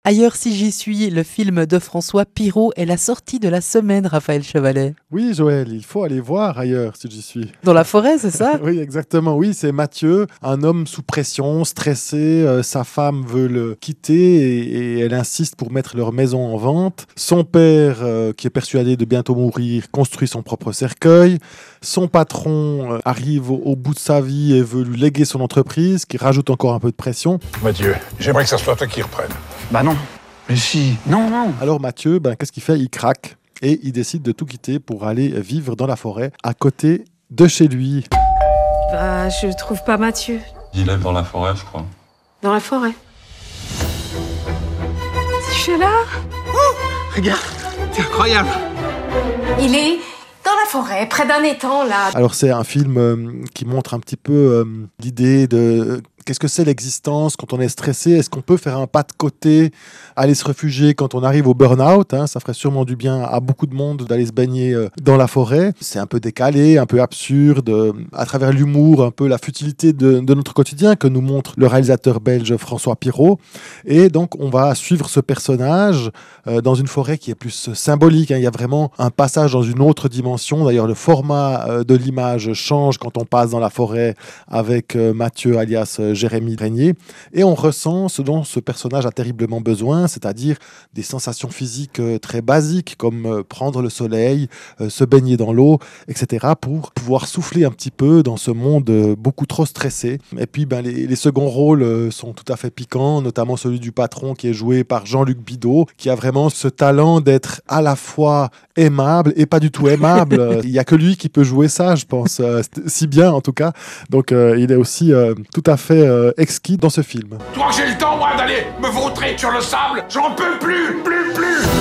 Ailleurs si j'y suis, le film de François Piroult est la sortie de la semaine, Raphaël Chevalet. Oui, Joël, il faut aller voir ailleurs si j'y suis. Dans la forêt, c'est ça? Oui, exactement. Oui, c'est Mathieu, un homme sous pression, stressé. Sa femme veut le quitter et elle insiste pour mettre leur maison en vente. Son père, qui est persuadé de bientôt mourir, construit son propre cercueil. Son patron arrive au bout de sa vie et veut lui léguer son entreprise, qui rajoute encore un peu de pression. Mathieu, j'aimerais que ça soit toi qui reprenne. Bah non. Mais si. Non. Alors Mathieu, qu'est-ce qu'il fait? Il craque et il décide de tout quitter pour aller vivre dans la forêt à côté de chez lui. Bah, je trouve pas Mathieu. Il est dans la forêt, je crois. Dans la forêt. C'est Sheila. Regarde, c'est incroyable. Il est dans la forêt, près d'un étang, là. Alors c'est un film qui montre un petit peu l'idée de qu'est-ce que c'est l'existence quand on est stressé. Est-ce qu'on peut faire un pas de côté, aller se réfugier quand on arrive au burn-out, hein? Ça ferait sûrement du bien à beaucoup de monde d'aller se baigner dans la forêt. C'est un peu décalé, un peu absurde, à travers l'humour, un peu la futilité de notre quotidien que nous montre le réalisateur belge François Piroult. Et donc on va suivre ce personnage dans une forêt qui est plus symbolique, hein. Il y a vraiment un passage dans une autre dimension. D'ailleurs le format de l'image change quand on passe dans la forêt avec Mathieu alias Jérémy Régnier, et on ressent ce dont ce personnage a terriblement besoin, c'est-à-dire des sensations physiques très basiques comme prendre le soleil, se baigner dans l'eau, etc., pour pouvoir souffler un petit peu dans ce monde beaucoup trop stressé. Et puis les seconds rôles sont tout à fait piquants, notamment celui du patron qui est joué par Jean-Luc Bidault, qui a vraiment ce talent d'être à la fois aimable et pas du tout aimable. Il n'y a que lui qui peut jouer ça, je pense, si bien en tout cas. Donc il est aussi tout à fait exquis dans ce film. Toi, j'ai le temps, moi, d'aller me vautrer sur le sable. J'en peux plus.